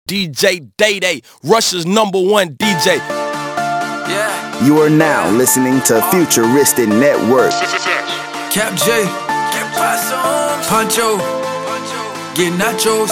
DJ Day Day, Russia's #1 DJ. Yeah. You are now listening to Futuristic Network. Cap J, Pancho, get nachos,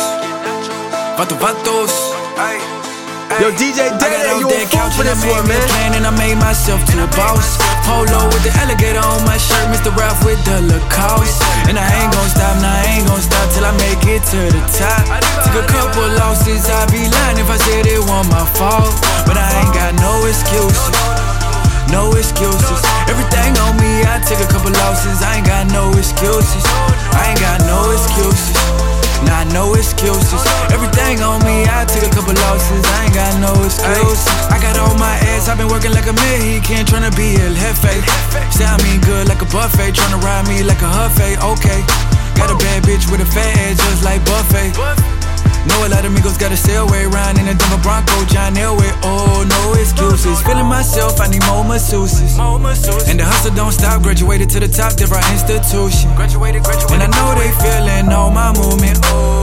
vatos. Yo, DJ Day Day, you on fuck for this one, man. And I made myself to a boss. Polo with the alligator on my shirt, Mr. Ralph with the Lacoste. And I ain't gon' stop, nah, I ain't gon' stop till I make it to the top. Took a couple losses, I'd be lying if I said it wasn't my fault. But I ain't got no excuses, no excuses. Everything on me, I took a couple losses, I ain't got no excuses, I ain't got no excuses. Nah, no excuses. Everything on me, I took a couple losses, I ain't got no excuses. I got all my ass, I've been working like a Mexican, tryna be El Jefe. Say I mean good like a buffet, tryna ride me like a Huffy, okay. Got a bad bitch with a fat ass just like Buffet. Know a lot of amigos gotta stay away, riding in a Denver Bronco, John Elway, oh, no excuses. Feeling myself, I need more masseuses. And the hustle don't stop, graduated to the top, different institution. And I know they feeling all my movement,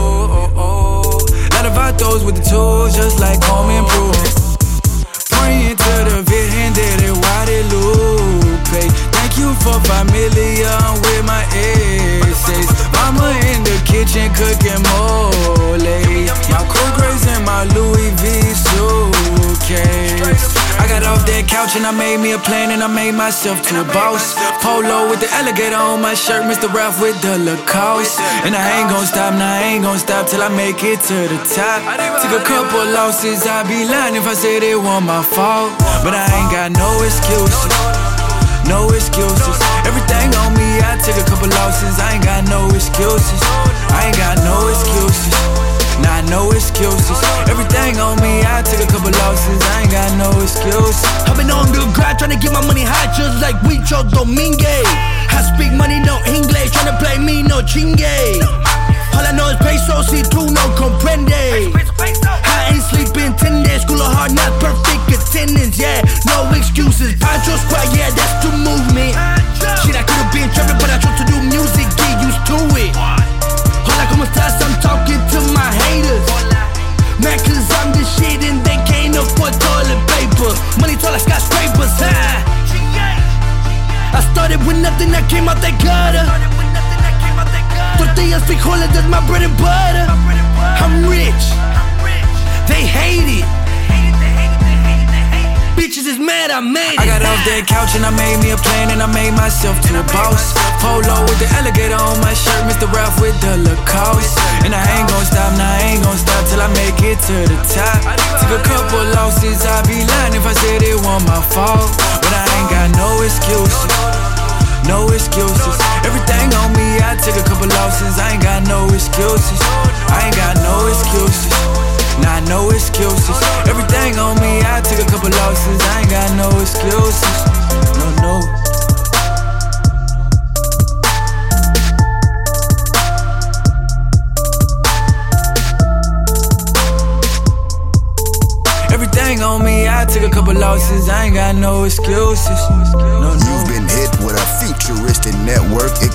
oh. Lot of vatos with the tools, just like home improvement. Praying to the Virgen de Guadalupe. Thank you for 5 million with my essays. Mama in the kitchen cooking mole. My cool grace and my Louis V suitcase. I got off that couch and I made me a plan and I made myself to a boss. Polo with the alligator on my shirt, Mr. Ralph with the Lacoste. And I ain't gon' stop, nah, I ain't gon' stop till I make it to the top. Took a couple losses, I'd be lying if I said it wasn't my fault. But I ain't got no excuses, no excuses. Everything on me, I took a couple losses, I ain't got no excuses, I ain't got no excuses. Nah, no excuses. Everything on me, I took a couple losses, I ain't got no excuses. I've been on the grind, tryna get my money high just like Huicho Dominguez. I speak money, no English, tryna play me, no chingue. All I know is peso, si tú no comprende. I ain't sleeping 10 days, school of hard, not perfect attendance, yeah. No excuses, Pancho Squad, yeah, that's the movement. Shit, I could've been trapping, but I chose to do music, get used to it. Hola, como estás? I'm talking to my haters. Man, cause I'm the shit and they can't afford toilet paper. Money tall like skyscrapers, huh? I started with nothing, I came out that gutter. Tortillas, frijoles, that's my bread and butter. I'm rich, they hate it. Bitches is mad, I made it. I got off that couch and I made me a plan and I made myself to a boss. Polo with the alligator on my shirt, Mr. Ralph with the Lacoste. And I ain't gon' stop, nah, I ain't gon' stop till I make it to the top. Took a couple losses, I'd be lying if I said it wasn't my fault. But I ain't got no excuses, no excuses. Everything on me, I took a couple losses, I ain't got no excuses, I ain't got no excuses. Nah, no excuses. Everything on me, I took a couple losses, I ain't got no excuses, no. Everything on me, I took a couple losses, I ain't got no excuses, no. You've been hit with a Futuristic Network